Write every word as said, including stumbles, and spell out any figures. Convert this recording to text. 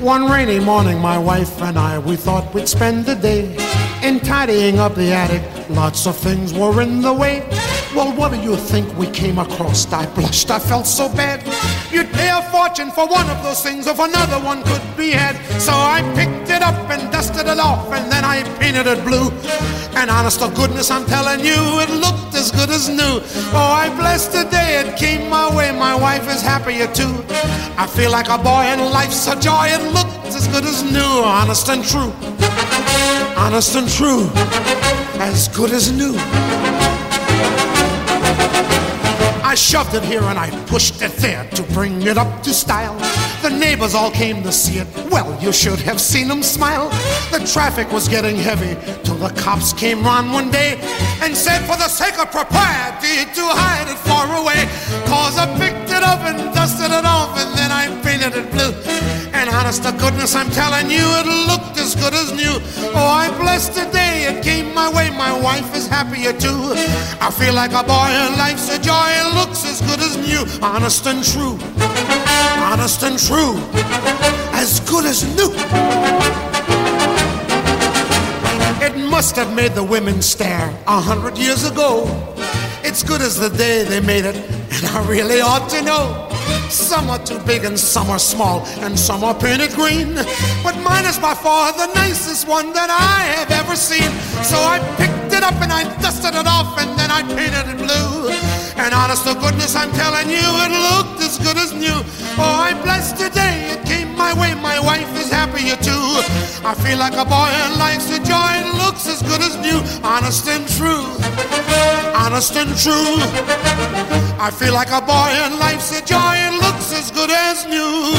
One rainy morning, my wife and I, we thought we'd spend the day in tidying up the attic. Lots of things were in the way. Well, what do you think we came across? I blushed, I felt so bad. You'd pay a fortune for one of those things if another one could be had. So I picked it up and dusted it off, and then I painted it blue. And honest to goodness, I'm telling you, it looked as good as new. Oh, I blessed the day it came my way. My wife is happier too. I feel like a boy and life's a joy. It looked as good as new. Honest and true. Honest and true. As good as new. I shoved it here and I pushed it there to bring it up to style. The neighbors all came to see it. Well, you should have seen them smile. The traffic was getting heavy till the cops came round one day and said, for the sake of propriety, to hide it far away. Cause I picked it up and dusted it off, and then I painted it blue. And honest to goodness, I'm telling you, it looked as good as new. Oh, I blessed the day it came my way. My wife is happier too. I feel like a boy and life's a joy. It looks as good as new. Honest and true. Honest and true. As good as new. It must have made the women stare a hundred years ago. It's good as the day they made it, and I really ought to know. Some are too big and some are small, and some are painted green. But mine is by far the nicest one that I have ever seen. So I picked it up and I dusted it off, and then I painted it blue. And honest to goodness, I'm telling you, it looked as good as new. Oh, I blessed the day it came my way. My wife is happier too. I feel like a boy and life's a joy. It looks as good as new. Honest and true. Honest and true. I feel like a boy and life's a joy. It looks as good as new.